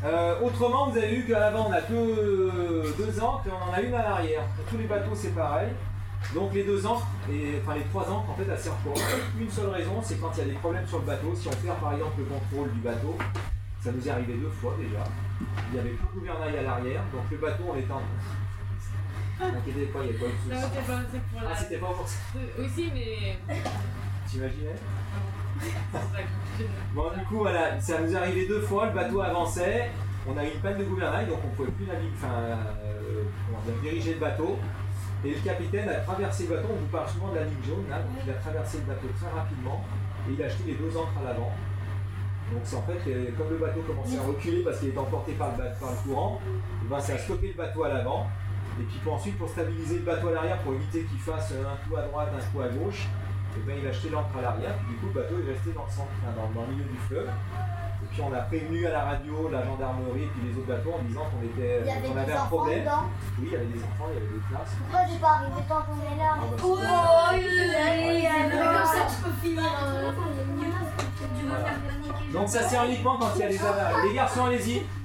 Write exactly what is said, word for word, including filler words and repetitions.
Euh, autrement, vous avez vu qu'à l'avant on a que deux ancres et on en a une à l'arrière. Pour tous les bateaux c'est pareil. Donc les deux ancres, et, enfin les trois ancres en fait elles servent pour une seule raison, c'est quand il y a des problèmes sur le bateau. Si on perd par exemple le contrôle du bateau, ça nous est arrivé deux fois déjà. Il n'y avait plus de gouvernail à l'arrière, donc le bateau on était en... N'inquiétez pas, il n'y a pas eu de soucis. Non, c'était pas pour la... Ah, c'était pas pour ça. Aussi, mais... T'imaginais? Bon, du coup, voilà, ça nous est arrivé deux fois, le bateau avançait, on a eu une panne de gouvernail, donc on ne pouvait plus naviguer, enfin, euh, comment dire, diriger le bateau. Et le capitaine a traversé le bateau, on vous parle souvent de la ligne jaune, là, donc il a traversé le bateau très rapidement, et il a jeté les deux ancres à l'avant. Donc c'est en fait, comme le bateau commençait à reculer parce qu'il était emporté par le, par le courant, et ben, ça a stoppé le bateau à l'avant. Et puis pour ensuite, pour stabiliser le bateau à l'arrière, pour éviter qu'il fasse un coup à droite, un coup à gauche, et ben, il a jeté l'ancre à l'arrière, puis du coup le bateau est resté dans le centre, enfin, dans, dans le milieu du fleuve. Et puis on a prévenu à la radio la gendarmerie et puis les autres bateaux en disant qu'on était, qu'on avait un problème. Dedans. Oui, il y avait des enfants, il y avait des classes. Pourquoi j'ai pas arrivé tant qu'on est là? Ah, bah, Oh, Comme ça, tu peux finir. Voilà. Donc ça sert uniquement quand il y a des avaries. Les garçons, allez-y.